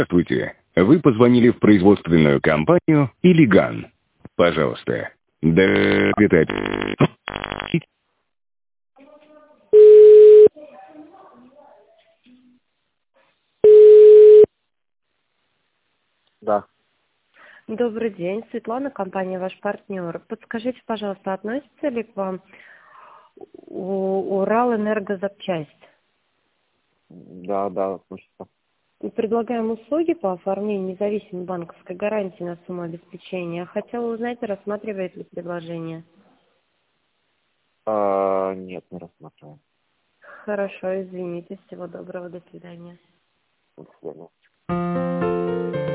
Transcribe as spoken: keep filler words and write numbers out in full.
Здравствуйте. Вы позвонили в производственную компанию «Илиган». Пожалуйста. Да, питать. Да. Добрый день, Светлана, компания «Ваш партнер». Подскажите, пожалуйста, относится ли к вам У- Уралэнергозапчасть? Да, да, относится. Мы предлагаем услуги по оформлению независимой банковской гарантии на сумму обеспечения. Хотела узнать, рассматривает ли предложение. А, нет, не рассматриваем. Хорошо, извините. Всего доброго, до свидания. До свидания.